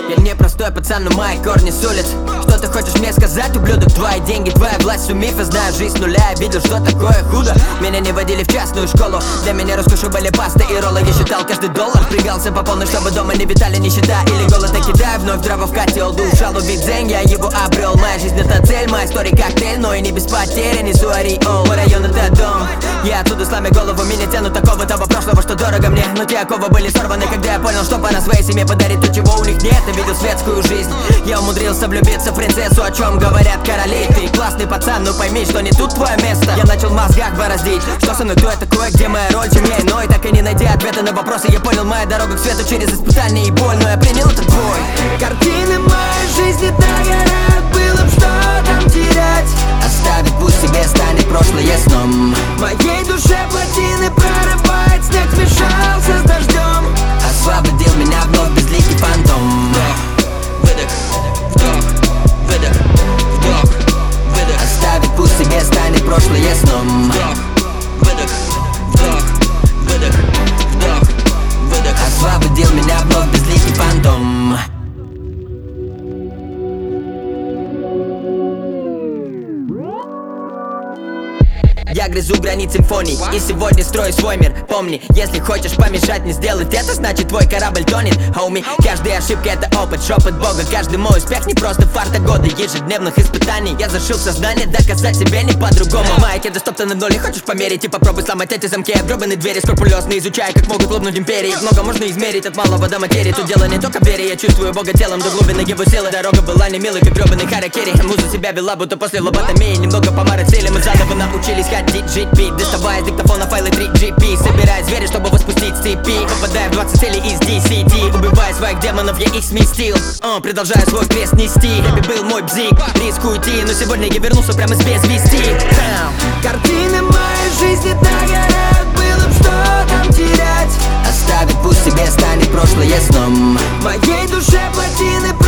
Я не простой пацан, но мои корни с улиц. Что ты хочешь мне сказать, ублюдок? Твои деньги, твоя власть, суммив. Я знаю жизнь с нуля, я видел, что такое худо. Меня не водили в частную школу. Для меня роскошью были пасты и роллы. Я считал каждый доллар, впрягался по полной, чтобы дома не витали нищета или голод. Я кидаю вновь дрова в котел, душал убить дзень, я его обрел. Моя жизнь это цель, моя история коктейль, но и не без потерь, несу ореол. Мой район это дом, я оттуда сломя голову. Меня тянут такого того прошлого, что дорого мне. Но те оковы были сорваны, когда я понял, что пора своей семье подарить то, чего у них нет. Я видел светскую жизнь, я умудрился влюбиться в принцессу, о чем говорят короли. Ты классный пацан, но пойми, что не тут твое место. Я начал в мозгах бороздить, что со мной, кто я такой, где моя роль, чем я иной. Так и не найдя ответа на вопросы, я понял, моя дорога к свету через испытания и боль. Но я принял этот бой. Картины моей жизни догорают, было б что там терять. Оставить пусть себе станет прошлое сном. Моей душе плотины прорывает, снег смешался с дождем. Освободил меня вновь безликий фантом. Выдох, вдох, выдох, вдох, выдох. Оставить пусть себе станет прошлое сном. Выдох, вдох, выдох, вдох, выдох. Освободил меня вновь безликий фантом. Я грызу границ симфоний и сегодня строю свой мир. Помни, если хочешь помешать мне сделать это, значит твой корабль тонет. Хоуми, каждая ошибка это опыт, шепот Бога. Каждый мой успех не просто фарт, а годы ежедневных испытаний. Я зашил сознание, доказать себе не по-другому. Майки достоптаны в ноль, хочешь померить и попробуй сломать эти замки, отгробленные двери. Скрупулезно изучая, как могут лопнуть империи. Много можно измерить от малого до материи. Тут дело не только в вере, я чувствую Бога телом до глубины его силы. Дорога была не милой, как гребаный харакири. Муза себя вела, будто после лоботомии. Немного помарацили, мы заново научились ходить, жить, пить. Доставая из диктофона файлы 3GP. Собирая звери, чтобы воспустить с цепи. Попадая в 20 целей из DCD. Убивая своих демонов, я их сместил. Продолжаю свой крест нести. Хэппи был мой бзик, рискую идти. Но сегодня я вернулся прямо с без вести. Картины моей жизни догорают, было б что там терять. Оставить пусть себе станет прошлое сном. Моей душе плотины